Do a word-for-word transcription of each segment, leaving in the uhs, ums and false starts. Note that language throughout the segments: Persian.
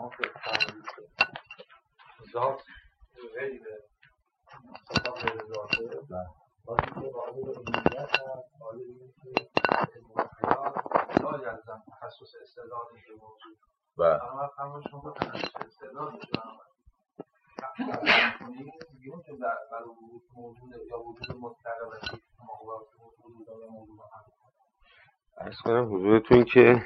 شما که ذات غیر خطاب غیر ذاته وقتی که قابل عمومیت هست قابل این که حیات لا یلزم تخصص استعداد به موضوع بله اما همه شما تخصص استعداد بشه کنید میگیم که در برای موجود یا وجود مطلق و ماهوات موجود یا موجود هم عرض کنم حضورتون که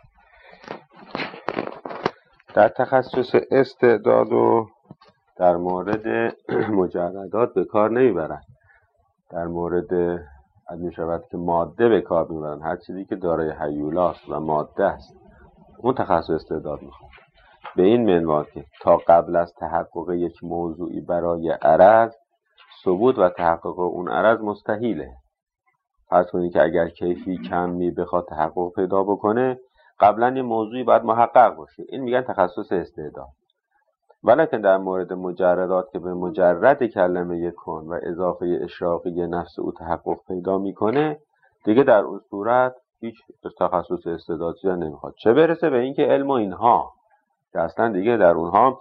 در تخصص استعداد و در مورد مجردات به کار نمیبرن، در مورد از می شود که ماده به کار میبرن. هر چیزی که دارای هیولاست و ماده است اون تخصص استعداد میخواد. به این منوال که تا قبل از تحقق یک موضوعی برای عرض، ثبوت و تحقق اون عرض مستحیله. فرض کنید که اگر کیفی کمی بخواد تحقق پیدا بکنه، قبلا یه موضوعی باید محقق باشه. این میگن تخصص استعداد. ولیکن در مورد مجردات که به مجرد کلمه یکون و اضافه اشراقی نفس او تحقق پیدا میکنه، دیگه در اون صورت هیچ تخصص استعدادی نمیخواد. چه برسه به اینکه علم و اینها که اصلا دیگه در اونها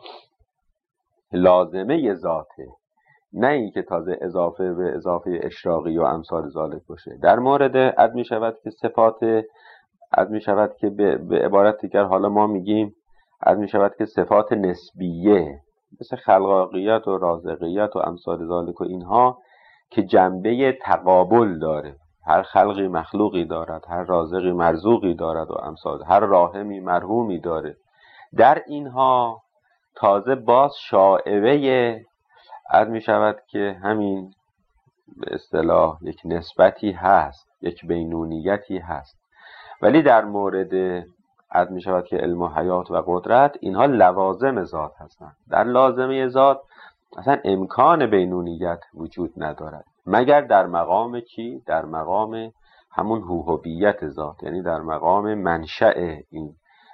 لازمه ذاته، نه اینکه تازه اضافه به اضافه اشراقی و امثال ذالک باشه. در مورد عد می شود که صفات عد می شود که به, به عبارت دیگر حالا ما میگیم عد می شود که صفات نسبیه مثل خلقاقیت و رازقیت و امثال ذالک و اینها که جنبه تقابل داره. هر خلقی مخلوقی دارد، هر رازقی مرزوقی دارد و امثال، هر راحمی مرحومی داره. در اینها تازه باز شائبه عد می شود که همین به اصطلاح یک نسبتی هست، یک بینونیتی هست. ولی در مورد عد می شود که علم و حیات و قدرت، اینها لوازم ذات هستند. در لازمه ذات اصلا امکان بینونیت وجود ندارد مگر در مقام چی؟ در مقام همون هوهویت ذات، یعنی در مقام منشأ این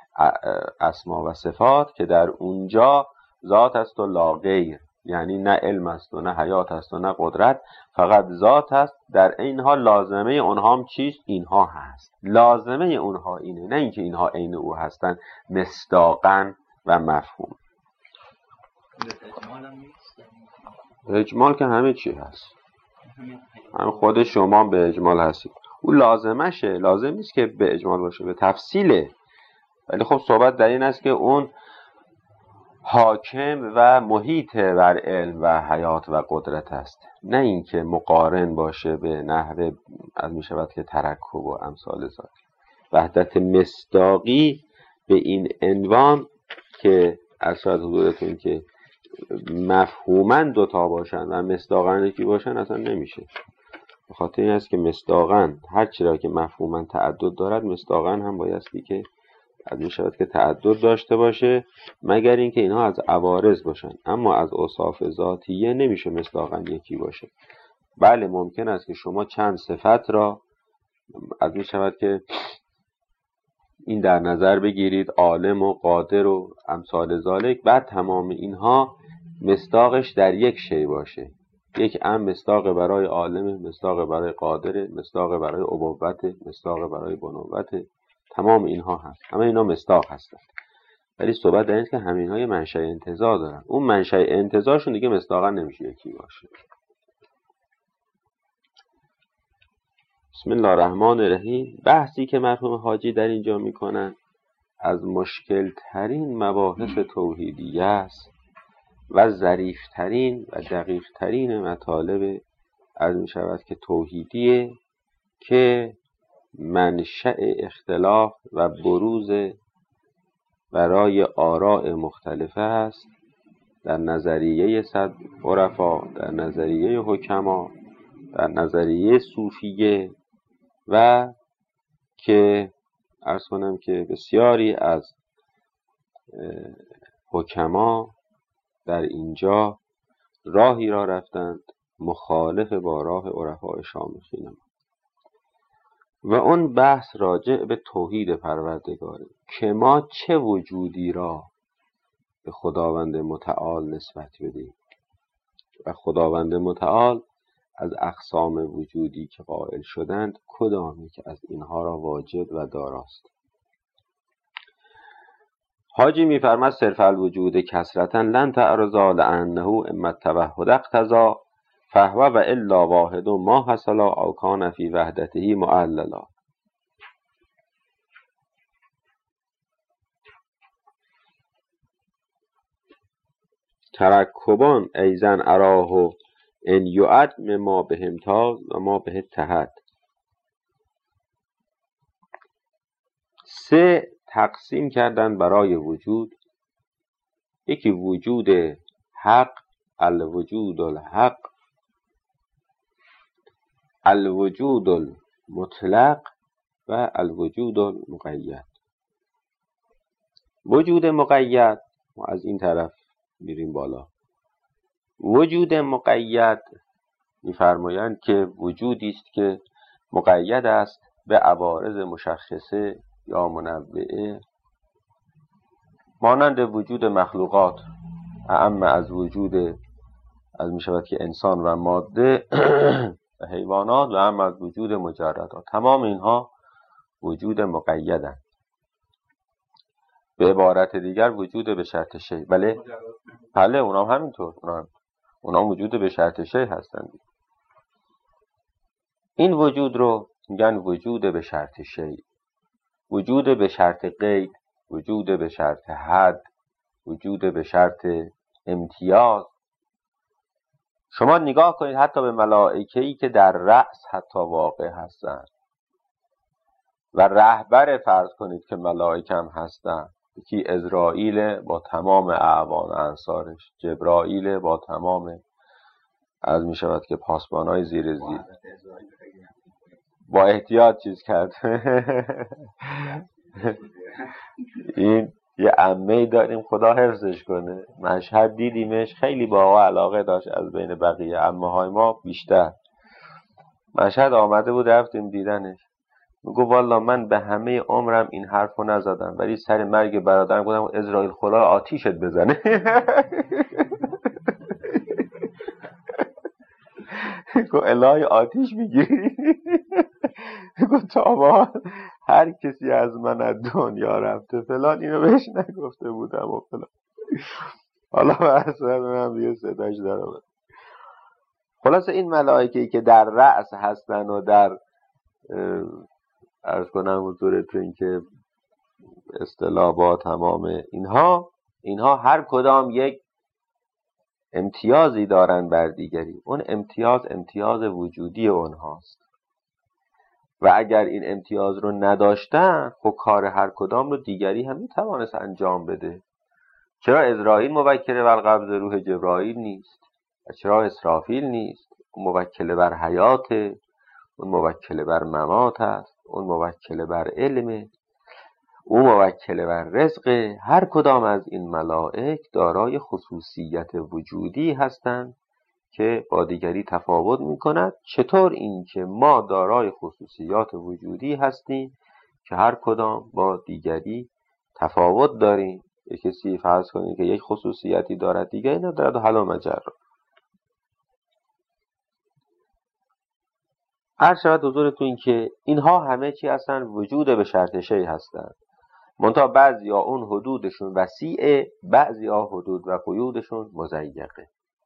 اسما و صفات که در اونجا ذات است و لا غیر، یعنی نه علم است و نه حیات است و نه قدرت، فقط ذات است. در این حال لازمه اونها هم چیست؟ اینها هست. لازمه اونها اینه، نه اینکه اینها عین او هستند مصداقاً و مفهوم. اجمال که همه چی هست، هم خود شما به اجمال هستید. او لازمشه، لازم نیست که به اجمال باشه، به تفصیله. ولی خب صحبت در این است که اون حاکم و محیط بر علم و حیات و قدرت است، نه اینکه مقارن باشه به نحو از می شود که ترکب و امثال ذات. وحدت مصداقی به این عنوان که اصلا حضورتون که مفهوماً دوتا باشن و مصداقاً یکی باشن اصلا نمیشه. به خاطر این است که مصداقاً هر چی را که مفهوماً تعدد دارد، مصداقاً هم بایستی که از می شود که تعدد داشته باشه، مگر اینکه اینها از عوارض باشن. اما از اوصاف ذاتیه نمیشه مصداقاً یکی باشه. بله ممکن است که شما چند صفت را از می شود که این در نظر بگیرید، عالم و قادر و امثال ذالک، بعد تمام اینها مصداقش در یک شی باشه. یک ام مصداق برای عالم، مصداق برای قادر، مصداق برای ابوت، مصداق برای بنوت، تمام اینها هست. همه اینا مصداق هستند. ولی صحبت در این است که همه اینها یه منشأ انتزاع دارن. اون منشأ انتزاعشون دیگه مصداقا نمیشه یکی باشه. بسم الله الرحمن الرحیم. بحثی که مرحوم حاجی در اینجا میکنن از مشکل ترین مباحث توحیدیه است و ظریف ترین و دقیق ترین مطالب از می شود که توحیدیه که منشأ اختلاف و بروز برای آراء مختلفه است در نظریه صد عرفا، در نظریه حکما، در نظریه صوفیه، و که عرض کنم که بسیاری از حکما در اینجا راهی را رفتند مخالف با راه عرفای شامخین ما. و اون بحث راجع به توحید پروردگاره که ما چه وجودی را به خداوند متعال نسبت بدیم و خداوند متعال از اقسام وجودی که قائل شدند کدامی که از اینها را واجد و داراست. حاجی میفرماد صرف الوجود کسرتن لن تعرضا لانه اما التوحد اقتضا فهو و الا واحد ما حصلا او کان فی وحدته معللا. ترکبان ایزن اراه ان یعد ما به امتاز و ما به اتحد. سه تقسیم کردن برای وجود. یکی وجود حق، الوجود الحق، الوجود المطلق و الوجود المقید. وجود مقید ما از این طرف میریم بالا. وجود مقید میفرمایند که وجودی است که مقید است به عوارض مشخصه یا منوعه، مانند وجود مخلوقات، اعم از وجود از میشود که انسان و ماده و حیوانات و اعم از وجود مجردات. تمام اینها وجود مقیدند. به عبارت دیگر وجود به شرط شیء. بله بله اونا هم همینطور، اونا هم. اونا وجود به شرط شیء هستند. این وجود رو میگن وجود به شرط شیء، وجود به شرط قید، وجود به شرط حد، وجود به شرط امتیاز. شما نگاه کنید حتی به ملائکه‌ای که در رأس حتی واقع هستند و رهبر فرض کنید که ملائکه هم هستند. یکی عزرائیل با تمام اعوان انصارش، جبرائیل با تمام از می شود که پاسبانای زیر زیر با احتیاط چیز کرد. این یه عمه‌ای داریم خدا حفظش کنه، مشهد دیدیمش، خیلی با علاقه داشت از بین بقیه عمه‌های ما بیشتر. مشهد آمده بود رفتیم دیدنش، میگو والا من به همه عمرم این حرفو نزدم ولی سر مرگ برادرم گفتم عزرائیل خدا آتیشت بزنه. گو الهی آتیش میگیری. گو تابا هر کسی از من از دنیا رفته فلان اینو بهش نگفته بودم و فلان. حالا اصلا منم دیگه صداش در آمد. خلاصه این ملائکه‌ای که در رأس هستن و در عرض کنم حضورتون که اصطلاح با تمام اینها اینها هر کدام یک امتیازی دارن بر دیگری. اون امتیاز امتیاز وجودی اونهاست و اگر این امتیاز رو نداشتن خب کار هر کدام رو دیگری هم میتوانست انجام بده. چرا عزرائیل موکل بر قبض روح جبرائیل نیست و چرا اسرافیل نیست؟ اون موکل بر حیات، اون موکل بر ممات است، اون موکل بر علم، اون موکل بر رزق. هر کدام از این ملائک دارای خصوصیت وجودی هستند که با دیگری تفاوت می‌کند. چطور این که ما دارای خصوصیات وجودی هستیم که هر کدام با دیگری تفاوت داریم. یک کسی فرض کنید که یک خصوصیتی دارد دیگری ندارد و حل و مجرا. عرض شود حضورتون که اینها همه چی هستن وجود به شرط شیء هستند. منتها بعضیا اون حدودشون وسیعه، بعضیا حدود و قیودشون مضیقه.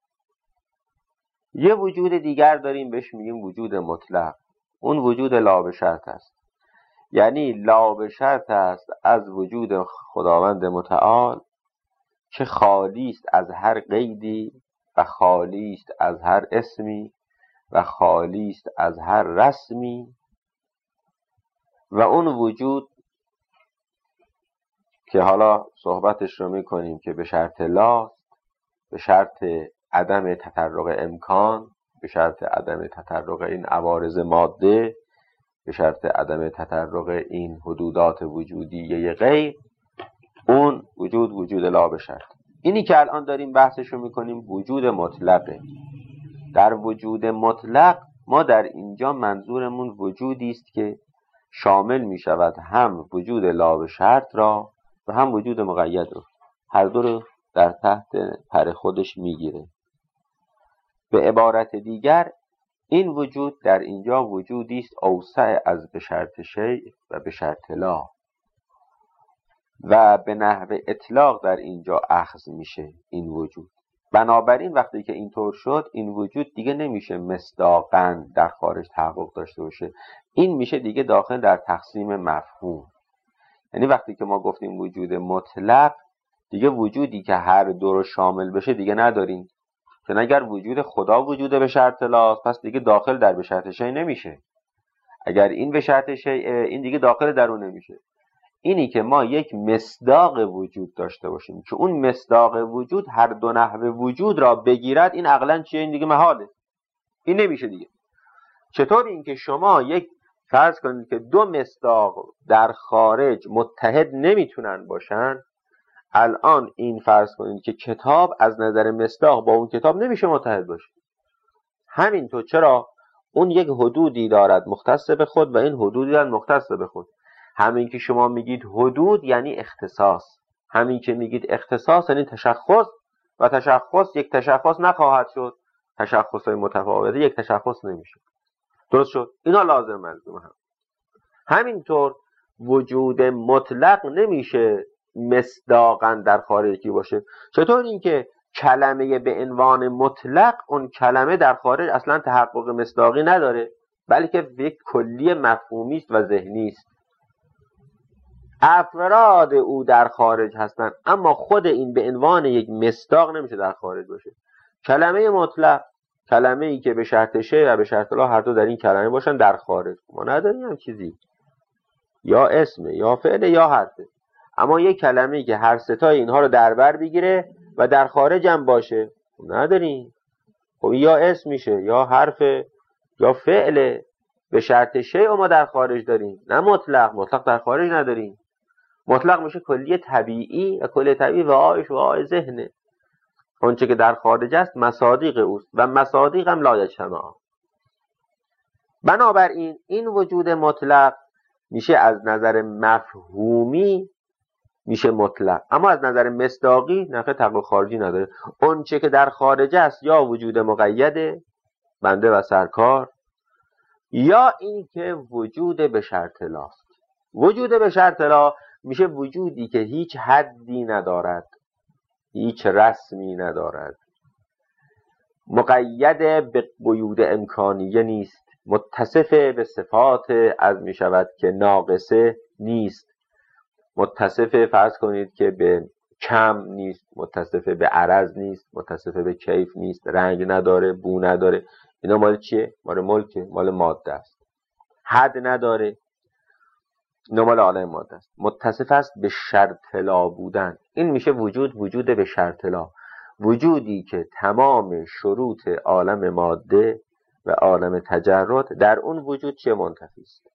یه وجود دیگر داریم بهش میگیم وجود مطلق. اون وجود لا به شرط است، یعنی لا به شرط است از وجود خداوند متعال که خالی است از هر قیدی و خالی است از هر اسمی و خالی است از هر رسمی. و اون وجود که حالا صحبتش رو میکنیم که به شرط لا، به شرط عدم تطرق امکان، به شرط عدم تطرق این عوارض ماده، به شرط عدم تطرق این حدودات وجودی غیر، اون وجود وجود لا به شرط. اینی که الان داریم بحثش رو میکنیم وجود مطلقه. در وجود مطلق ما در اینجا منظورمون وجودی است که شامل میشود هم وجود لا به شرط را و هم وجود مقید رو، هر دو رو در تحت پر خودش میگیره. به عبارت دیگر این وجود در اینجا وجودی است اوسع از به شرط شیء و به شرط لا. و به نحو اطلاق در اینجا اخذ میشه این وجود. بنابراین وقتی که اینطور شد این وجود دیگه نمیشه مصداقاً در خارج تحقق داشته باشه، این میشه دیگه داخل در تقسیم مفهوم. یعنی وقتی که ما گفتیم وجود مطلق، دیگه وجودی که هر دو رو شامل بشه دیگه نداریم. چون اگر وجود خدا وجود به شرط لاست، پس دیگه داخل در به شرط شیء نمیشه. اگر این به شرط شیء، این دیگه داخل در اون نمیشه. اینی که ما یک مصداق وجود داشته باشیم که اون مصداق وجود هر دو نحو وجود را بگیرد، این عقلاً چیه؟ این دیگه محاله، این نمیشه دیگه. چطور این که شما یک فرض کنید که دو مصداق در خارج متحد نمیتونن باشن، الان این فرض کنید که کتاب از نظر مصداق با اون کتاب نمیشه متحد باشه. همینطور چرا؟ اون یک حدودی دارد مختص به خود و این حدودی دارد مختص به خود. همین که شما میگید حدود یعنی اختصاص، همین که میگید اختصاص یعنی تشخص، و تشخص یک تشخص نخواهد شد، تشخص متفاوته یک تشخص نمیشه. درست شد؟ اینا لازم ملزوم هم. همینطور وجود مطلق نمیشه مصداقاً در خارجی باشه. چطور اینکه کلمه به عنوان مطلق، اون کلمه در خارج اصلا تحقق مصداقی نداره، بلکه یک کلی مفهومی است و ذهنی است. افراد او در خارج هستند، اما خود این به عنوان یک مصداق نمیشه در خارج باشه. کلمه مطلق، کلمه ای که به شرط شیء و به شرط لا هر دو در این کلمه باشن در خارج. ما نداریم هم چیزی، یا اسمه یا فعله یا حرفه. اما یک کلمه ای که هر ستای اینها رو در بر بگیره و در خارج هم باشه نداریم. خب یا اسم میشه یا حرفه یا فعله. به شرط شیء ما در خارج داریم، نه مطلق. مطلق در خارج نداریم. مطلق میشه کلی طبیعی و کلی طبیعی و آیش و آی ذهنه. اونچه که در خارج است مصادیق اوست و مصادیق هم لا یجتمع. بنابراین این وجود مطلق میشه از نظر مفهومی میشه مطلق، اما از نظر مصداقی نفع تحقق خارجی نداره. اونچه که در خارج است یا وجود مقیده، بنده و سرکار، یا این که وجود به شرط لاست. وجود به شرط لا میشه وجودی که هیچ حدی ندارد، هیچ رسمی ندارد، مقید به قیود امکانیه نیست، متصف به صفات از می شود که ناقصه نیست، متصف فرض کنید که به کم نیست، متصف به عرض نیست، متصف به کیف نیست، رنگ نداره، بو نداره. اینا مال چیه؟ مال ملکه، مال ماده است. حد نداره، اینا مال عالم ماده است. متصف است به شرط لا بودن. این میشه وجود وجود به شرط لا، وجودی که تمام شروط عالم ماده و عالم تجرد در اون وجود چه منتفی است.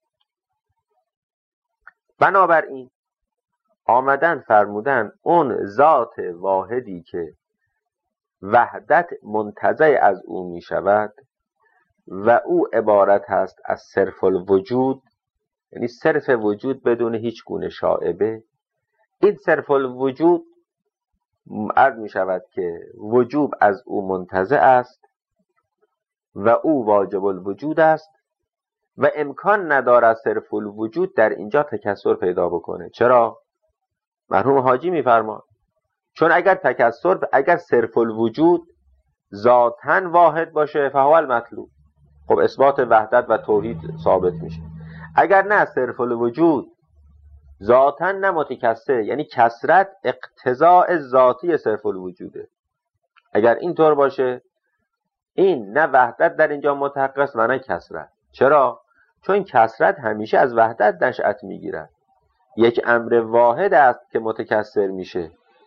بنابراین آمدن فرمودن اون ذات واحدی که وحدت منتزع از او می شود و او عبارت هست از صرف الوجود، یعنی صرف وجود بدون هیچ گونه شائبه. این صرف الوجود عرض می شود که وجوب از او منتزع است و او واجب الوجود است و امکان ندارد صرف الوجود در اینجا تکثر پیدا بکنه. چرا؟ مرحوم حاجی میفرما چون اگر تکثر، اگر صرف الوجود ذاتاً واحد باشه فهو المطلوب، خب اثبات وحدت و توحید ثابت میشه. اگر نه صرف الوجود ذاتاً نه متکثر، یعنی کثرت اقتضاء ذاتی صرف الوجوده. اگر اینطور باشه این نه وحدت در اینجا متحقق است و نه کثرت. چرا؟ چون کثرت همیشه از وحدت نشأت میگیرد. یک امر واحد است که متکثر میشه.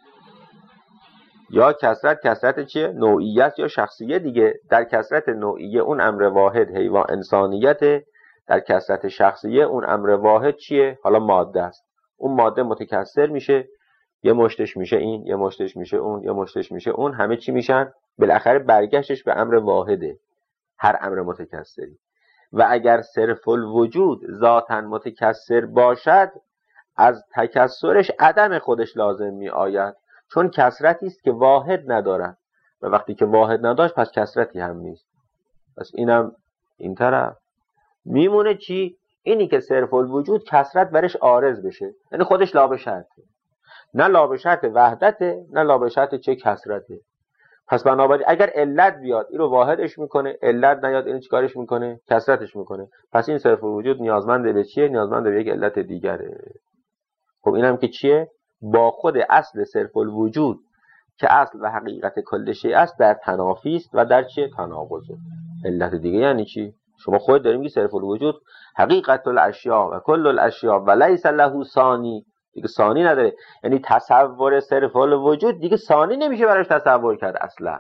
یا کثرت کثرت چیه؟ نوعیت یا شخصیه دیگه. در کثرت نوعیه اون امر واحد حیوان انسانیت، در کثرت شخصیه اون امر واحد چیه؟ حالا ماده است. اون ماده متکثر میشه، یه مشتش میشه این، یه مشتش میشه اون، یه مشتش میشه اون، همه چی میشن؟ بالاخره برگشتش به امر واحده، هر امر متکثری. و اگر صرف الوجود ذاتاً متکثر باشد از تکثرش عدم خودش لازم می آید، چون کثرتی است که واحد ندارد و وقتی که واحد نداشت پس کثرتی هم نیست. پس اینم این طرف میمونه چی؟ اینی که صرف الوجود کثرت برش عارض بشه، یعنی خودش لا به شرطه. نه لا به شرط وحدته نه لا به شرط چه کثرته. پس بنابراین اگر علت بیاد این رو واحدش میکنه، علت نیاد این چیکارش میکنه؟ کثرتش میکنه. پس این صرف الوجود نیازمند به چیه؟ نیازمند به یک علت دیگره. خب اینم که چیه؟ با خود اصل صرف الوجود که اصل و حقیقت کل شیء است در تنافی است و در چیه؟ تناقضه. علت دیگه یعنی چی؟ شما خودت داریم میگی صرف الوجود حقیقت الاشیاء و کل الاشیاء و لیس له ثانی، دیگه ثانی نداره. یعنی تصور صرف الوجود دیگه ثانی نمیشه براش تصور کرد اصلا،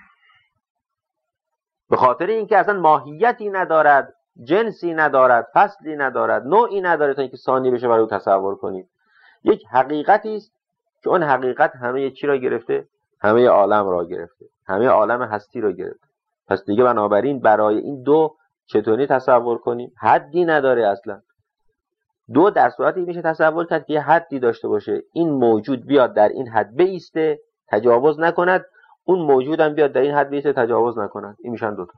به خاطر اینکه اصلا ماهیتی ندارد، جنسی ندارد، فصلی ندارد، نوعی نداره تا اینکه ثانی بشه برای تصور کنید. یک حقیقتی است که اون حقیقت همه چی را گرفته؟ همه عالم را گرفته، همه عالم هستی را گرفته. پس دیگه بنابراین برای این دو چطوری تصور کنیم؟ حدی نداره اصلا. دو در صورتی میشه تصور کرد که یه حدی داشته باشه، این موجود بیاد در این حد بایسته تجاوز نکند، اون موجود هم بیاد در این حد بایسته تجاوز نکند. این میشن دوتا.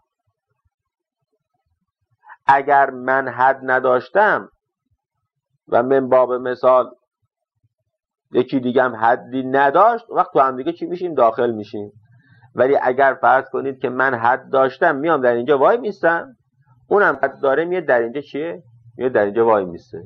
اگر من حد نداشتم و من باب مثال یکی دیگه هم حدی نداشت، وقت تو هم دیگه چی میشیم؟ داخل میشیم. ولی اگر فرض کنید که من حد داشتم میام در اینجا وای میستم، اونم حد داره میاد در اینجا چیه؟ میاد در اینجا وای میسته.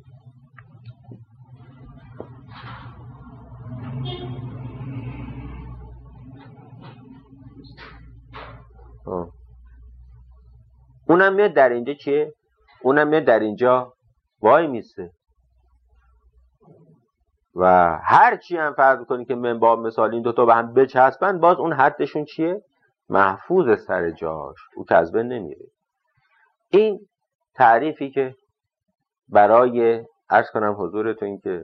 آه. اونم میاد در اینجا چیه؟ اونم میاد در اینجا وای میسته. و هر چی هم فرض کنی که من با مثال این دوتا به هم بچسبن، باز اون حدشون چیه؟ محفوظ سر جاش، او که از بین نمیره. این تعریفی که برای عرض کنم حضورتون که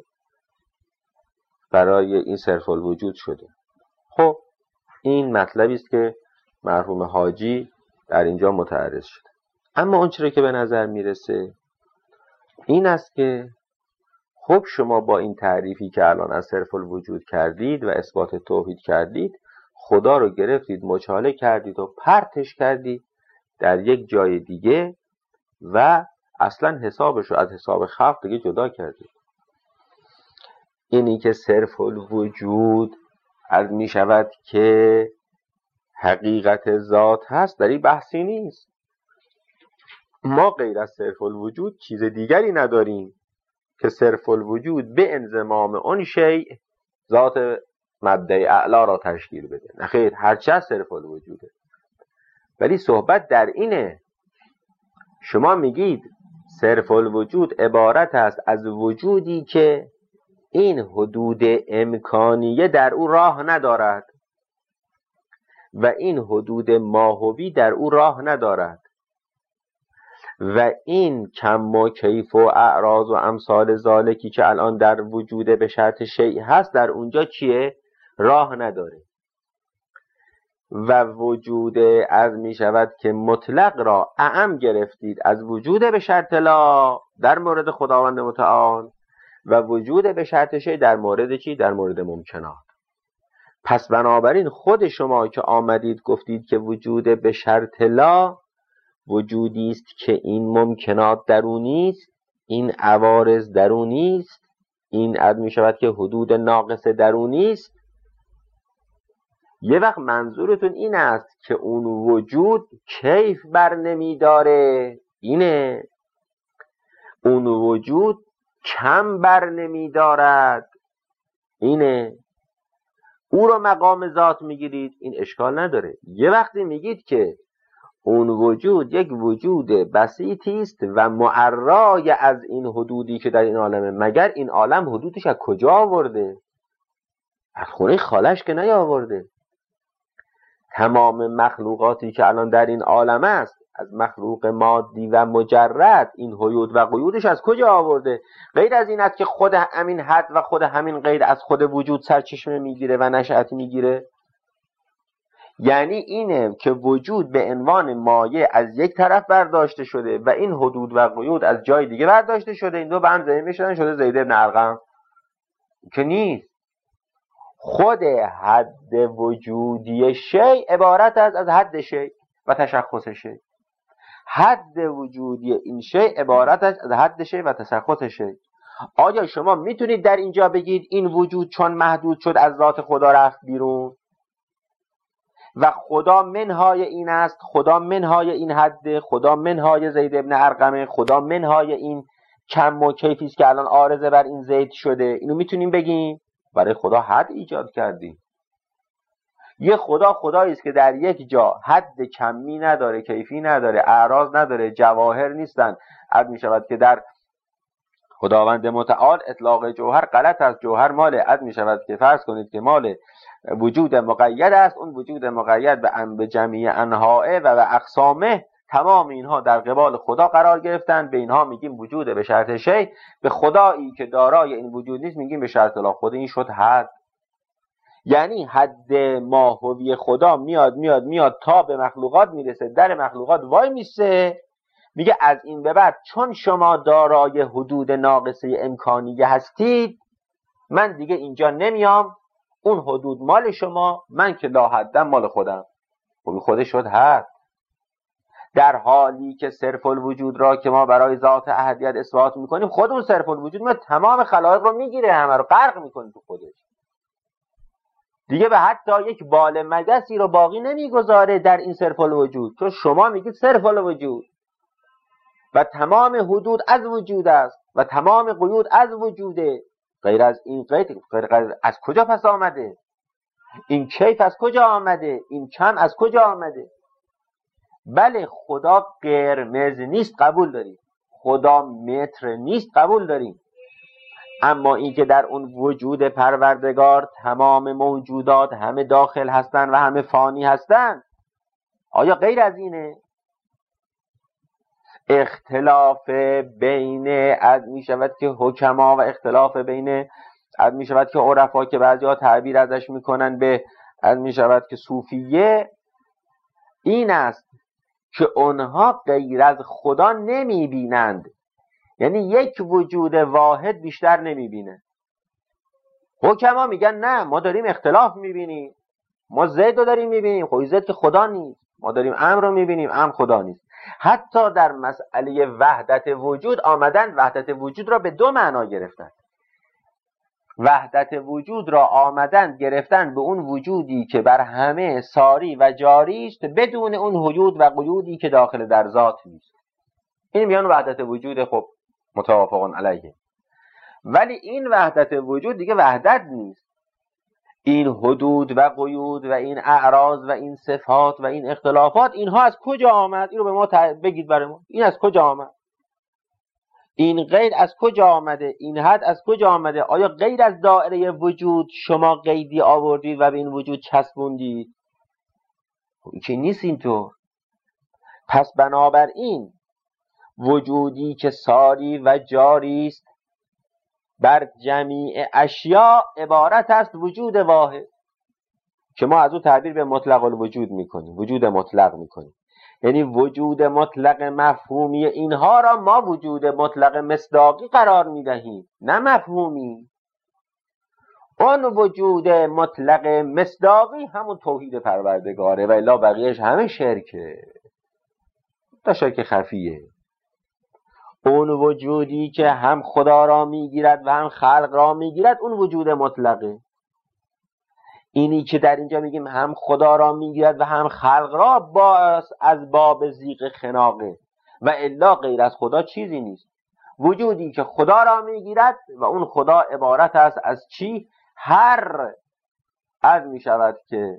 برای این صرف الوجود شده. خب این مطلبی است که مرحوم حاجی در اینجا متعرض شده. اما اون چیزی که به نظر میرسه این است که خب شما با این تعریفی که الان از صرف الوجود کردید و اثبات توحید کردید، خدا رو گرفتید مچاله کردید و پرتش کردید در یک جای دیگه و اصلا حسابش رو از حساب خلق دیگه جدا کردید. اینی که صرف الوجود از می شود که حقیقت ذات هست، در این بحثی نیست. ما غیر از صرف الوجود چیز دیگری نداریم که صرف الوجود به انضمام اون شیء ذات مبدأ اعلا را تشکیل بده. نه خیر، هرچه صرف الوجوده. ولی صحبت در اینه، شما میگید صرف الوجود عبارت است از وجودی که این حدود امکانیه در او راه ندارد و این حدود ماهوی در او راه ندارد و این کم و کیف و اعراض و امثال ذالکی که الان در وجود به شرط شیء هست در اونجا چیه؟ راه نداره. و وجود از می شود که مطلق را اعم گرفتید از وجود به شرط لا در مورد خداوند متعال و وجود به شرط شیء در مورد چی؟ در مورد ممکنات. پس بنابراین خود شما که آمدید گفتید که وجود به شرط لا وجودی است که این ممکنات درونی است، این عوارض درونی است، این عد می شود که حدود ناقص درونی است. یه وقت منظورتون این است که اون وجود کیف بر نمی داره، اینه اون وجود کم بر نمی دارد، اینه او رو مقام ذات میگیرید، این اشکال نداره. یه وقتی میگید که اون وجود یک وجود بسیطی است و معرای از این حدودی که در این عالمه، مگر این عالم حدودش از کجا آورده؟ از خونه خالش که نیاورده. تمام مخلوقاتی که الان در این عالم است، از مخلوق مادی و مجرد، این حدود و قیودش از کجا آورده؟ غیر از این است که خود همین حد و خود همین غیر از خود وجود سرچشمه میگیره و نشأت میگیره. یعنی اینه که وجود به عنوان مایه از یک طرف برداشته شده و این حدود و قیود از جای دیگه برداشته شده، این دو به هم ضمیمه شدن شده زید بن ارقم، که نیست. خود حد وجودی شیء عبارت است از حد شیء و تشخص شیء. حد وجودی این شیء عبارت است از حد شیء و تشخص شیء. آیا شما میتونید در اینجا بگید این وجود چون محدود شد از ذات خدا رفت بیرون و خدا منهای این است، خدا منهای این حد، خدا منهای زید ابن ارقمه، خدا منهای این کم و کیفی است که الان عارضه بر این زید شده، اینو میتونیم بگیم؟ برای خدا حد ایجاد کردیم. یه خدا خدایی است که در یک جا حد کمی نداره، کیفی نداره، اعراض نداره، جواهر نیستن. عد می شود که در خداوند متعال اطلاق جوهر غلط است. جوهر مال عد می شود که فرض کنید که مال وجود مقید است. اون وجود مقید به جمعی انواعه و به اقسامه، تمام اینها در قبال خدا قرار گرفتن. به اینها میگیم وجود به شرط شی. به خدایی که دارای این وجود نیست میگیم به شرط لا. خود این شد حد. یعنی حد ماهوی خدا میاد میاد میاد تا به مخلوقات میرسه، در مخلوقات وای میسه، میگه از این به بعد چون شما دارای حدود ناقصه امکانیه هستید، من دیگه اینجا نمیام، اون حدود مال شما، من که لا حدم مال خودم. خب خودش شد حد. در حالی که صرف الوجود را که ما برای ذات احدیت اثبات میکنیم، خود اون صرف الوجود ما تمام خلایق رو میگیره، همه رو غرق میکنه تو خودش، دیگه به حتی یک بال مگسی رو باقی نمیگذاره در این صرف الوجود. تو شما میگید صرف الوجود و تمام حدود از وجود است و تمام قیود از وجوده. غیر از این قید غیر از کجا پس آمده؟ این کیف از کجا آمده؟ این کم از کجا آمده؟ بله خدا قرمز نیست، قبول داریم. خدا متر نیست، قبول داریم. اما این که در اون وجود پروردگار تمام موجودات همه داخل هستن و همه فانی هستن، آیا غیر از اینه؟ اختلاف بین از می شود که حکما و اختلاف بین از می شود که عرفا که بعضی ها تعبیر ازش میکنن به از می شود که صوفیه، این است که اونها غیر از خدا نمی بینند. یعنی یک وجود واحد بیشتر نمی بینند. حکما میگن نه، ما داریم اختلاف میبینیم، ما زید رو داریم میبینیم، خب زید که خدا نیست. ما داریم امر رو میبینیم، امر خدا نیست. حتی در مسئله وحدت وجود آمدن، وحدت وجود را به دو معنا گرفتن. وحدت وجود را آمدن گرفتن به اون وجودی که بر همه ساری و جاری است، بدون اون حدود و قیودی که داخل در ذات نیست. این میان وحدت وجود. خب متوافقون علیه. ولی این وحدت وجود دیگه وحدت نیست. این حدود و قیود و این اعراض و این صفات و این اختلافات، اینها از کجا آمد؟ این رو به ما بگید برای ما. این از کجا آمد؟ این غیر از کجا آمده؟ این حد از کجا آمده؟ آیا غیر از دایره وجود شما قیدی آوردید و به این وجود چسبوندید؟ این که نیست اینطور. پس بنابراین وجودی که ساری و جاری است بر جمیع اشیاء عبارت است وجود واحد، که ما از او تعبیر به مطلق الوجود میکنیم، وجود مطلق میکنیم. یعنی وجود مطلق مفهومی اینها را ما وجود مطلق مصداقی قرار میدهیم، نه مفهومی. اون وجود مطلق مصداقی همون توحید پروردگاره و الا بقیهش همه شرکه، تا شرک خفیه. اون وجودی که هم خدا را میگیرد و هم خلق را میگیرد، اون وجود مطلقه. اینی که در اینجا میگیم هم خدا را میگیرد و هم خلق را، باز از باب زیغ خناقه و الا غیر از خدا چیزی نیست. وجودی که خدا را میگیرد و اون خدا عبارت است از چی؟ هر از میشود که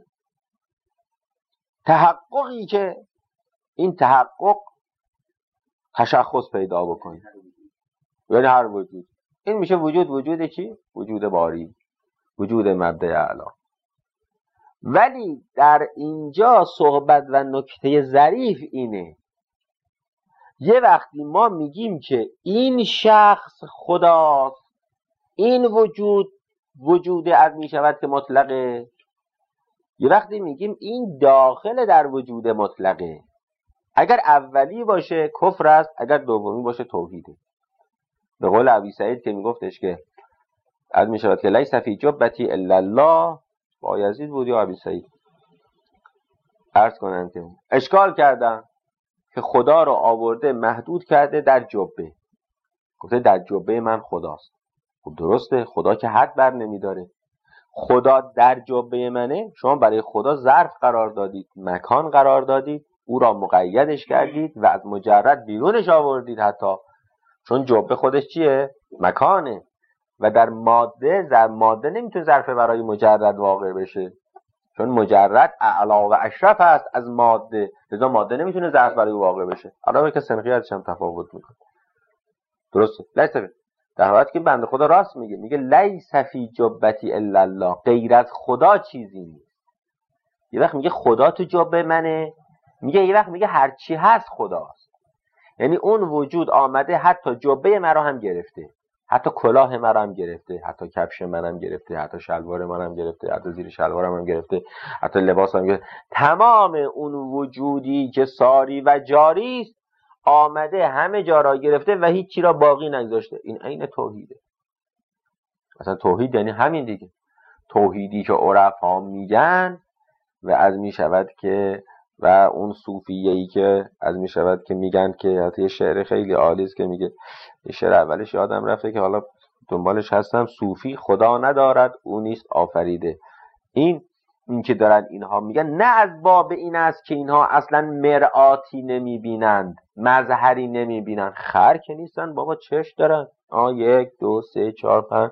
تحققی که این تحقق تشخص پیدا بکنه، یعنی هر وجود. این میشه وجود. وجود چی؟ وجود باری، وجود مبدأ اعلی. ولی در اینجا صحبت و نکته ظریف اینه، یه وقتی ما میگیم که این شخص خداست، این وجود وجود از میشود که مطلقه، یه وقتی میگیم این داخل در وجود مطلقه. اگر اولی باشه کفر است، اگر دومی باشه توحیده. به قول ابی سعید که میگفتش که از میشود که لیس فی جبتی الا الله، بایزید بود یا ابی سعید، عرض کنن که اشکال کردن که خدا رو آورده محدود کرده در جبه. گفته در جبه من خداست. خب درسته، خدا که حد بر نمیداره. خدا در جبه منه، شما برای خدا ظرف قرار دادید، مکان قرار دادید، او را مقیدش کردید و از مجرد بیرونش آوردید حتی، چون جبه خودش چیه؟ مکانه و در ماده در ماده نمیتونه ظرف برای مجرد واقع بشه، چون مجرد اعلا و اشرف است از ماده، لذا ماده نمیتونه ظرف برای واقع بشه. علاوه که سنخیتش هم تفاوت میکنه. درسته؟ لیسه در حالت که بنده خدا راست میگه، میگه لیس فی جبتی الا الله، غیر از خدا چیزی نیست. یه وقت میگه خدا تو جبه منه، میگه یه وقت میگه هر چی هست خداست. یعنی اون وجود آمده حتی جبه مرا هم گرفته، حتی کلاه مرا هم گرفته، حتی کفش منم گرفته، حتی شلوار منم گرفته، حتی زیر شلوارم هم گرفته، حتی لباسم گرفته. تمام اون وجودی که ساری و جاری است آمده همه جا را گرفته و هیچی را باقی نگذاشته. این عین توحیده. اصلا توحید یعنی همین دیگه. توحیدی که عرفا میگن و از می شود که و اون صوفیه‌ای که از می شود که میگن که حتی یه شعر خیلی عالی است که میگه، یه شعر اولش یادم رفته که حالا دنبالش هستم، صوفی خدا ندارد او نیست آفریده. این این که دارن اینها میگن نه از باب این است که اینها اصلا مرآتی نمیبینند، مظهری نمیبینند. خر که نیستن بابا، چشم دارن. آه یک دو سه چهار پنج.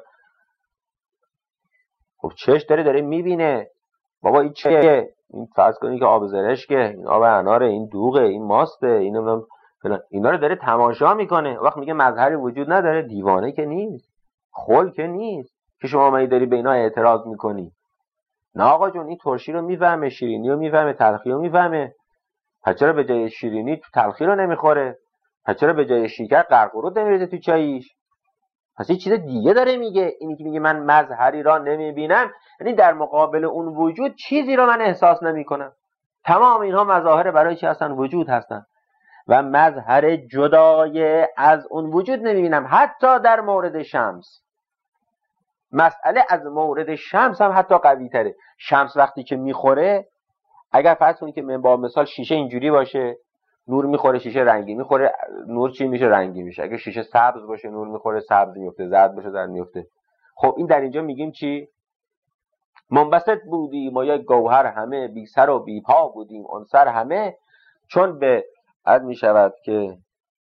خب چشم داره داره میبینه. بابا این چیه؟ این فرض کنی که آب زرشکه، این آب اناره، این دوغه، این ماسته، این نمیدونم فلان، اینا رو داره تماشا میکنه. وقت میگه مظهری وجود نداره، دیوانه که نیست، خل که نیست که شما می داری به اینا اعتراض میکنی. نه آقا جون، این ترشی رو میفهمه، شیرینی رو میفهمه، تلخی رو میفهمه. پس چرا به جای شیرینی تو تلخی رو نمیخوره؟ پس چرا به جای شکر قرقرو نمیریزه تو چاییش؟ پس یه چیز دیگه داره میگه. اینی که میگه من مظهری را نمیبینم، یعنی در مقابل اون وجود چیزی را من احساس نمیکنم. تمام اینها مظاهر برای چی هستن؟ وجود هستن و مظهر جدای از اون وجود نمیبینم. حتی در مورد شمس، مسئله از مورد شمس هم حتی قوی تره. شمس وقتی که میخوره، اگر فرض کنید که من با مثال شیشه اینجوری باشه، نور میخوره، شیشه رنگی میخوره، نور چی میشه؟ رنگی میشه. اگه شیشه سبز باشه، نور میخوره، سبز میفته. زرد باشه، زرد میفته. خب این در اینجا میگیم چی؟ منبسط بودیم و یک گوهر همه، بی سر و بی پا بودیم اون سر همه. چون به عد میشود که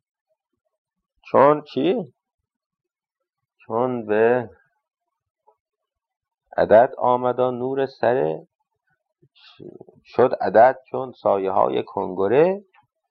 چون چی؟ چون به عدد آمدان نور سر شد عدد، چون سایه های کنگره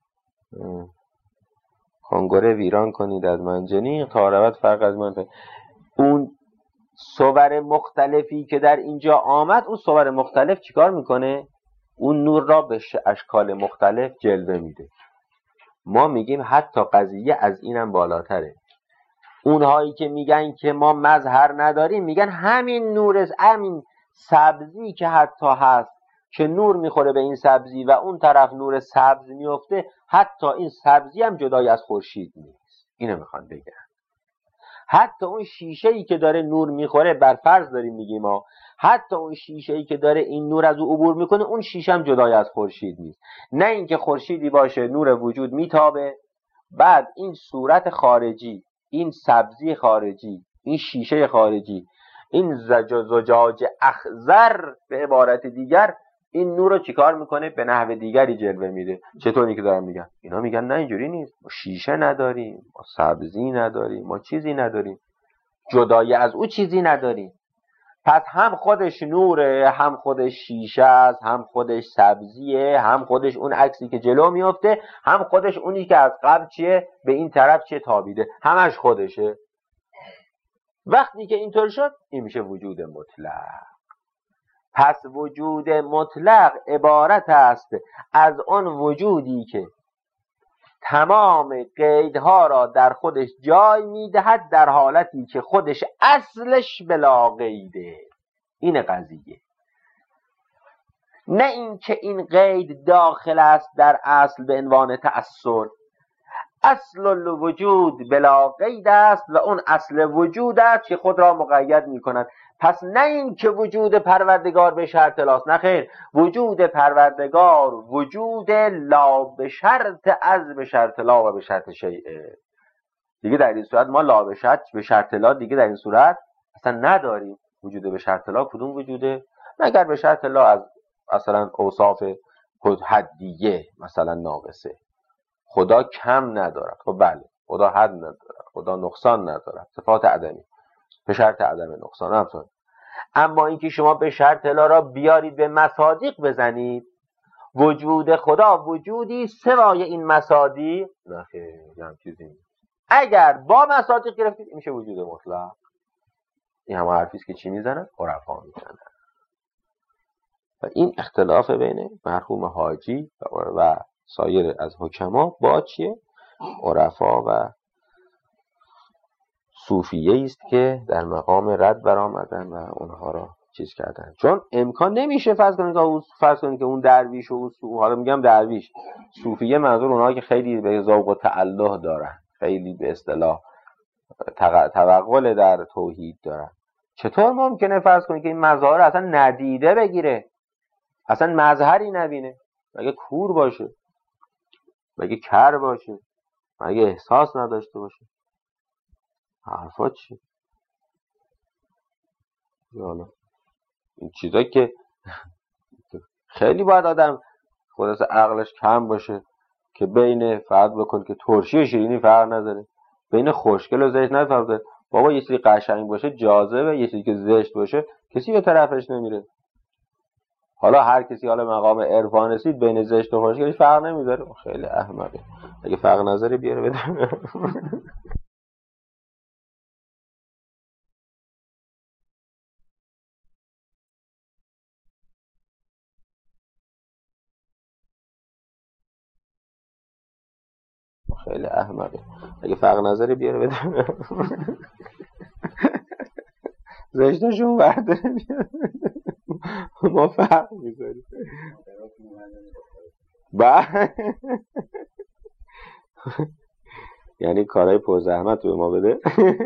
کنگره ویران کنید از منجنی تا رود فرق از من. اون صور مختلفی که در اینجا آمد، اون صور مختلف چیکار میکنه؟ اون نور را به اشکال مختلف جلوه میده. ما میگیم حتی قضیه از اینم بالاتره. اونهایی که میگن که ما مظهر نداریم، میگن همین نور، همین سبزی که حتی هست که نور میخوره به این سبزی و اون طرف نور سبز میفته، حتی این سبزی هم جدای از خورشید نیست. اینو میخوان بگن. حتی اون شیشه‌ای که داره نور میخوره، بر فرض داریم میگیم ما، حتی اون شیشه‌ای که داره این نور از او عبور میکنه، اون شیشه هم جدای از خورشید نیست. نه اینکه خورشیدی باشه نور وجود میتابه، بعد این صورت خارجی، این سبزی خارجی، این شیشه خارجی، این زجاج اخضر به عبارت دیگر، این نور رو چیکار میکنه؟ به نحو دیگری جلوه میده. چطوری که دارن میگن؟ اینا میگن نه اینجوری نیست، ما شیشه نداریم، ما سبزی نداریم، ما چیزی نداریم، جدای از او چیزی نداریم. پس هم خودش نوره، هم خودش شیشه است، هم خودش سبزیه، هم خودش اون عکسی که جلو میفته، هم خودش اونی که از قبل چیه به این طرف چیه تابیده، همش خودشه. وقتی که اینطور شد، این میشه وجود مطلق. پس وجود مطلق عبارت است از آن وجودی که تمام قیدها را در خودش جای میدهد، در حالتی که خودش اصلش بلا قیده. این قضیه. نه اینکه این قید داخل است در اصل به عنوان تأثر. اصل الوجود بلا قید است و اون اصل وجود است که خود را مقید می کند. پس نه این که وجود پروردگار به شرط لاست، نه خیر، وجود پروردگار وجود لا به شرط از به شرط لا و به شرط شیء. دیگه در این صورت ما لا به شرط به شرط لا دیگه در این صورت اصلا نداریم. وجود به شرط لا کدوم وجوده؟ مگر به شرط لا از مثلا اوصاف حدیه مثلا ناقصه. خدا کم ندارد، خب بله، خدا حد ندارد، خدا نقصان ندارد، صفات عدمی به شرط عدم نقصان همطور. اما اینکه شما به شرط لا را بیارید به مصادیق بزنید، وجود خدا وجودی سوای این مصادیق، نه خیلی هم چیزی نیست. اگر با مصادیق گرفتید این میشه وجود مطلق. این همه حرفیست که چی میزنن؟ عرفا میزنن. و این اختلاف بین مرحوم حاجی و سایر از حکما با چیه؟ عرفا و صوفیه است که در مقام رد برآمدن و اونها را چیز کردن. چون امکان نمیشه فرض کنید که اون فرض کنید که اون درویش و اون، حالا میگم درویش، صوفیه منظور اونها که خیلی به ذوق و تعله دارن، خیلی به اصطلاح توغل در توحید دارن. چطور ممکنه فرض کنید که این مظاهر اصلا ندیده بگیره، اصلا مظهری نبینه؟ مگه کور باشه؟ مگه کر باشه؟ مگه احساس نداشته باشه؟ حرفات چی؟ حالا این چیزا که خیلی باید آدم خلاص عقلش کم باشه که بین فرق بکن که ترشی و شیرینی فرق نداره، بین خوشگل و زشت نفرق. بابا یه چیزی قشنگ باشه جاذبه، یه چیزی که زشت باشه کسی به طرفش نمیره. حالا هر کسی حالا مقام عرفان رسید بین زشت و خوشگلش فرق نمیذاره. خیلی احمقه. اگه فرق نظری بیاره بده. خیلی احمقه. اگه فرق نظری بیاره بده. زشتشون برده ما فرق میذاریم. با یعنی کارهای پرزحمت به ما بده.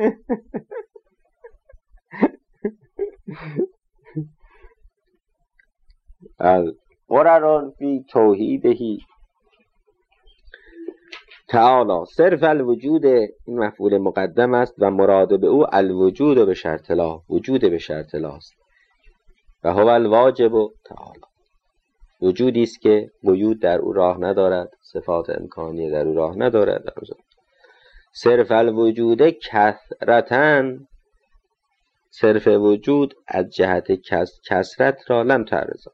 قرران فی توحیدهی تعالی صرف الوجود، این مفعول مقدم است و مراد به او الوجود به شرط لا، وجود به شرط لا است. و هو الواجب تعالی، وجودی است که وجود در او راه ندارد، صفات امکانی در او راه ندارد. صرف الوجود کثرتن، صرف وجود از جهت کس کثرت را لم تعرضا،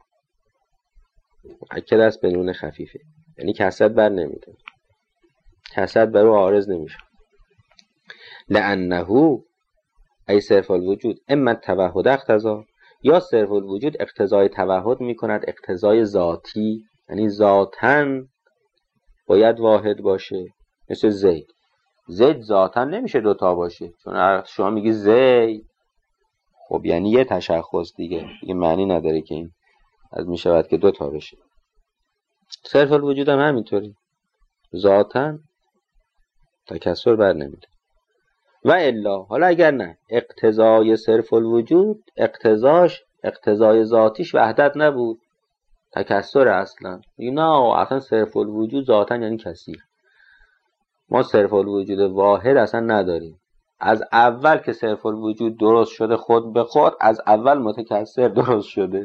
اکد است به نون خفیفه، یعنی کثرت بر نمیده، کثرت بر او عارض نمیشه. لانه ای صرف الوجود اما توحد اقتضا، یا صرف الوجود اقتضای توحد میکند، اقتضای ذاتی، یعنی ذاتن باید واحد باشه. مثل زید، زید ذاتن نمیشه دوتا باشه، چون شما میگی زید خب یعنی یه تشخص دیگه، دیگه معنی نداره که این از میشود که دوتا بشه. صرف الوجود هم همینطوری، ذاتن تکسر بر نمیده. و الا، حالا اگر نه اقتضای صرف الوجود، اقتضاش اقتضای ذاتیش وحدت نبود، تکسر اصلا، نه اصلا صرف الوجود ذاتن یعنی کثیر. ما صرف الوجود واحد اصلا نداریم. از اول که صرف الوجود درست شده خود به خود، از اول متکثر درست شده،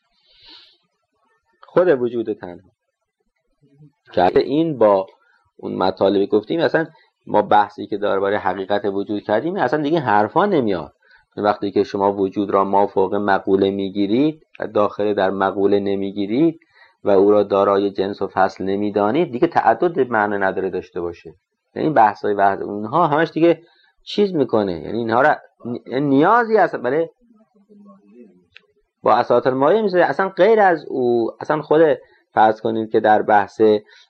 خود وجود تنها. که این با اون مطالبی گفتیم، اصلا ما بحثی که درباره حقیقت وجود کردیم اصلا دیگه حرفا نمیاد. وقتی که شما وجود را مافوق مقوله میگیرید و داخل در مقوله نمیگیرید و او را دارای جنس و فصل نمیدانید، دیگه تعدد معنی نداره داشته باشه. یعنی بحثای وحدت اونها همش دیگه چیز میکنه، یعنی اینها را نیازی هست برای با اساطیر المایه میشه. اصلا غیر از او، اصلا خود فرض کنید که در بحث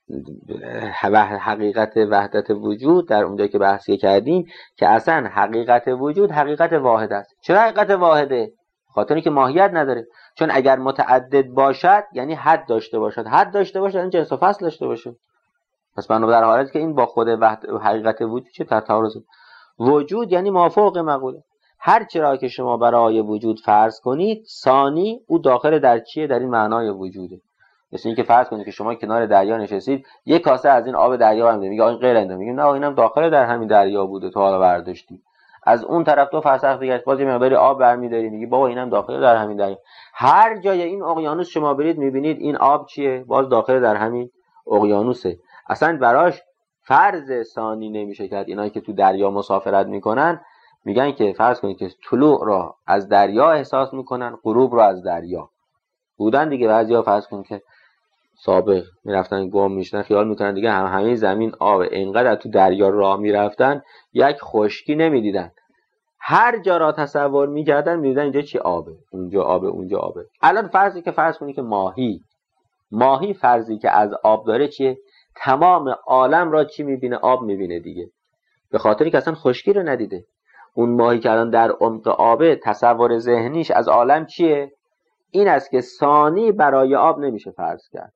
حقیقت وحدت وجود، در اونجا که بحثی کردیم که اصلا حقیقت وجود حقیقت واحد است. چرا حقیقت واحده؟ خاطری که ماهیت نداره. چون اگر متعدد باشد یعنی حد داشته باشد، حد داشته باشد یعنی جنس و فصل داشته باشه. پس بنابر در حالتی که این با خود وحد حقیقت وجود چه تعارض؟ وجود یعنی مافوق مقوله. هر چرا که شما برای وجود فرض کنید ثانی، او داخل در چیه؟ در این معنای وجوده. مثل اینکه فرض کنید که شما کنار دریا نشستید، یک کاسه از این آب دریا هم میگه آقا این غیر انده، میگیم نه اینم داخل در همین دریا بوده تو حالا برداشتی. از اون طرف دو فرسخ دیگه باز یه مقداری آب برمی‌داری میگی بابا اینم داخل در همین دریا. هر جای این اقیانوس شما برید میبینید این آب چیه؟ باز داخل در همین اقیانوسه. اصلا براش فرض ثانی نمیشه کرد. اینایی که تو دریا مسافرت میکنن میگن که فرض کنید که طلوع را از دریا احساس میکنن، غروب را از دریا. بودن دیگه بعضیا فرض کنید که سابق میرفتن گم میشدن خیال میکنن دیگه هم همه زمین آب، اینقدر تو دریا راه میرفتن یک خشکی نمیدیدن. هر جا را تصور میکردن میدیدن اینجا چی آبه، اونجا آبه، اونجا آبه. الان فرضی که فرض کنید که ماهی ماهی فرضی که از آب داره چیه؟ تمام عالم را چی میبینه؟ آب میبینه دیگه، به خاطری که اصلا خشکی رو ندیده. اون ماهی که الان در عمق آبه تصور ذهنیش از عالم چیه؟ این است که ثانی برای آب نمیشه فرض کرد.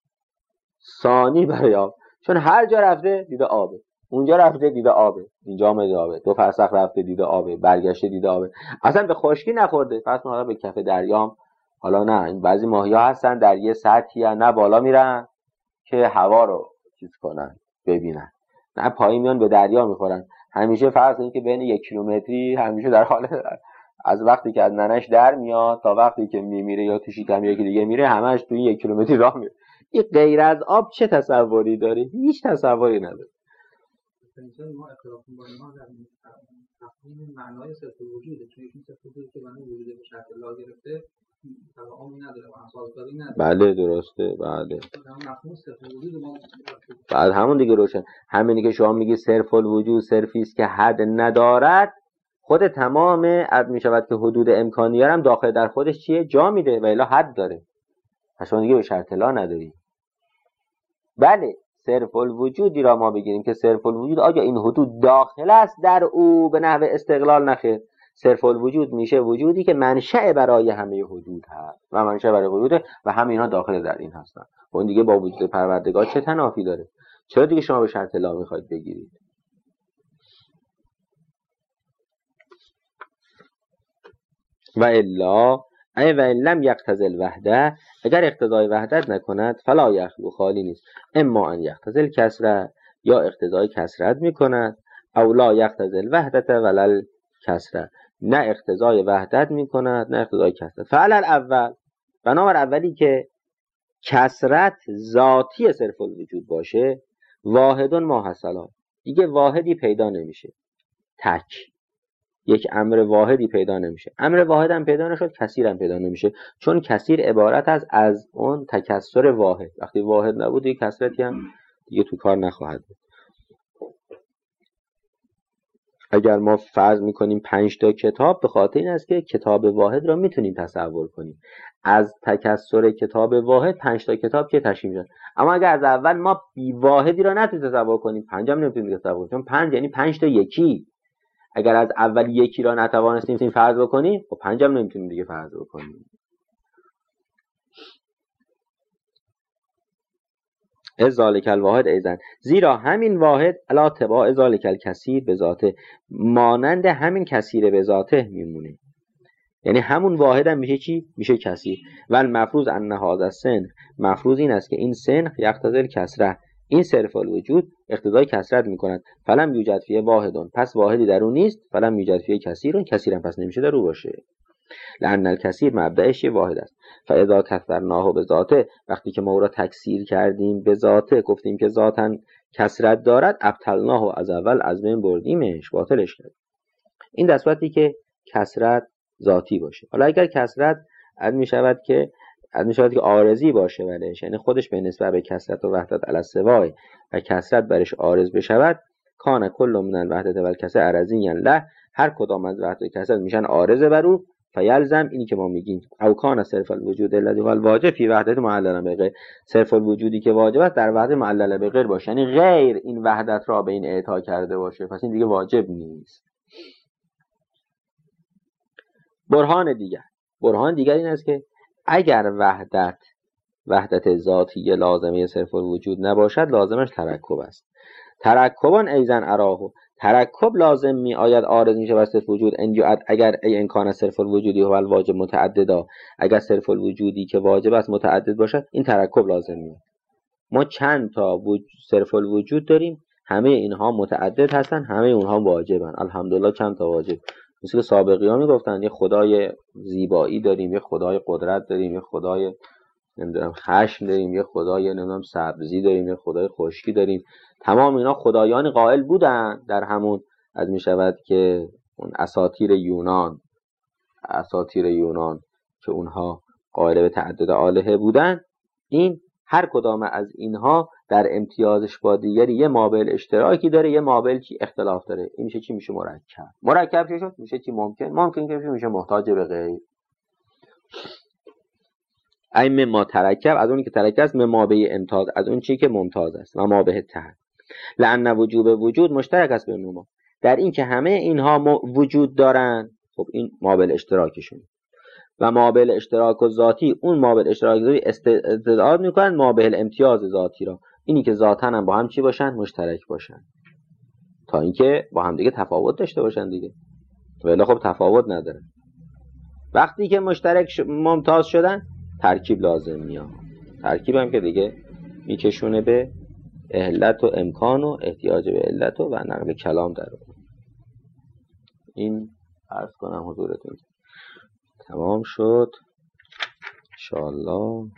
ثانی برای آب، چون هر جا رفته دیده آبه، اونجا رفته دیده آبه، اینجا هم دیده آبه، دو فرسخ رفته دیده آبه، برگشته دیده آبه، اصلا به خشکی نخورده. پس حالا به کف دریام حالا نه، این بعضی ماهی‌ها هستن در یه سطحی نه بالا میرن که هوا رو چیز کنن ببینن، نه پایین میان به دریا میخورن. همیشه فرض کنید که بین یک کیلومتری همیشه در حال از وقتی که از ننش در میاد تا وقتی که میمیره یا تو شکم یکی دیگه میره همش تو یک کیلومتری راه میره. این غیر از آب چه تصوری داره؟ هیچ تصوری نداره. مثلا ما اختلاف با ما در تفهیم معنای صرف وجوده، چون این صرف وجودی که معنی وجود به شکل لا گرفته تمام نداره و اساسداری نداره. بله درسته، بله. مفهوم صرف وجود ما بعد همون دیگه روشن، همینی که شما میگی صرف الوجود صرفی است که حد ندارد، خود تمام عد میشود که حدود امکانیه هم داخل در خودش چیه؟ جا میده و الا حد داره. پس شما دیگه به شرط لا نداری. بله صرف الوجودی را ما بگیریم که صرف الوجود آیا این حدود داخل است در او به نحو استقلال؟ نخیر. صرف الوجود میشه وجودی که منشأ برای همه حدود هست و منشأ برای حدود و همه اینا داخل در این هستن. اون دیگه با وجود پروردگار چه تنافی داره؟ چرا دیگه شما به شرط لا میخواید بگیرید؟ و الا ای و لم یقتضی الوحده، اگر اقتضای وحدت نکند فلا یخلو، خالی نیست. اما ان یقتضی الکسره، یا اقتضای کسرت میکند، او لا یقتضی الوحدت ولل کسره، نه اقتضای وحدت میکند نه اقتضای کسرت. فعل الاول، بنابر اولی که کسرت ذاتی صرف الوجود باشه، واحدون ما حصلا، دیگه واحدی پیدا نمیشه، تک یک امر واحدی پیدا نمیشه. امر واحد هم پیدا نشد، کثیر هم پیدا نمیشه، چون کثیر عبارت از از اون تکثر واحد. وقتی واحد نبود دیگه کثرتی هم دیگه تو کار نخواهد بود. اگر ما فرض میکنیم پنج تا کتاب، به خاطر این است که کتاب واحد را میتونیم تصور کنیم. از تکثر کتاب واحد پنج تا کتاب که تشکیل میشن. اما اگر از اول ما بی واحدی را نتونیم تصور کنیم، پنج هم نمیتونیم تصور کنیم، چون پنج یعنی پنج تا یکی. اگر از اول یکی را نتوانستیم فرض بکنیم، خب پنج هم نمیتونیم دیگه فرض بکنیم. از ذالک الواحد ایزن، زیرا همین واحد علا تبع ذالک الکثیر به ذاته، مانند همین کثیر به ذاته میمونه. یعنی همون واحد هم میشه چی؟ میشه کثیر. و المفروض ان هذا السن، مفروض این است که این سن یقتضی الکسره، این صرف الوجود اقتضای کثرت میکند. فلم یوجد فیه واحدون، پس واحدی در اون نیست. فلم یوجد فیه کثیرون، کثیر هم پس نمیشه در اون باشه، لأن الکثیر مبدأش واحد است. فاذا کثرناه به ذاته، وقتی که ما او را تکثیر کردیم به ذاته، گفتیم که ذاتاً کثرت دارد، ابطلناه، از اول از بین بردیمش، باطلش کردیم. این در صورتی که کثرت ذاتی باشه. حالا اگر کثرت اد میشود که اد میشود که عارضی باشه ولش، یعنی خودش به نسبت به کثرت و وحدت علی السوای و کثرت برش عارض بشود، کان کل من الوحدت و الکثرت عرضی له، هر کدام از وحدت و کثرت میشن عارض بر او. فیلزم، اینی که ما میگیم او کان صرف الوجود الذی هو الواجب فی وحدت معلل بغیر، صرف الوجودی که واجب است در وحدت معلل بغیر باشه، یعنی غیر این وحدت را به این اعطا کرده باشه، پس این دیگه واجب نیست. برهان دیگر برهان دیگر این است که اگر وحدت وحدت ذاتی لازمه صرف الوجود نباشد، لازمش ترکب است. ترکبان ایزن اراهو، ترکب لازم می آید عارض می شود صرف وجود انجاعت اگر ای امکان صرف الوجودی و الواجب متعددا، اگر صرف الوجودی که واجب است متعدد باشد این ترکب لازم می آید. ما چند تا صرف الوجود داریم، همه اینها متعدد هستن، همه اونها واجبن. الحمدلله چند تا واجب، مثل سابقی ها می گفتن یه خدای زیبایی داریم، یه خدای قدرت داریم، یه خدای نمیدونم خشم داریم، یه خدای نمیدونم سبزی داریم، یه خدای خشکی داریم. تمام اینا خدایان قائل بودن در همون از می شود که اون اساطیر یونان اساطیر یونان که اونها قائل به تعدد آلهه بودن. این هر کدام از اینها در امتیازش با دیگری یه مابعد اشتراکی داره، یه مابعد چی اختلاف داره. این میشه چی؟ میشه مرکب. مرکب چی شد؟ میشه چی؟ ممکن. ممکن که میشه محتاج به غیر. این مما ترکب از اونی که ترکب است، مما به امتاز از اون چی که ممتاز است و ما به تحت. لأن وجوب وجود مشترک است بین ما، در این که همه اینها وجود دارن. خب این مابعد اشتراکشون و مابعد اشتراک و ذاتی، اون مابعد اشتراک ذاتی استعداد میکنن مابعد امتیاز ذاتی را، اینی که ذاتاً هم با هم چی باشن؟ مشترک باشن، تا اینکه با هم دیگه تفاوت داشته باشن دیگه، ولی خب تفاوت نداره. وقتی که مشترک ش... ممتاز شدن ترکیب لازم میاد. ترکیب هم که دیگه میکشونه به علت و امکان و احتیاج به علت و نقل کلام در اون. این عرض کنم حضورتون تمام شد. انشاءالله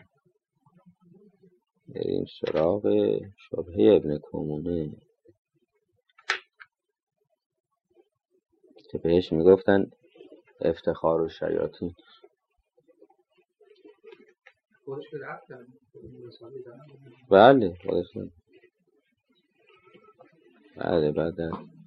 بریم سراغ شبهه ابن کمونه که بهش میگفتن افتخار الشیاطین. بله خودش بله بعد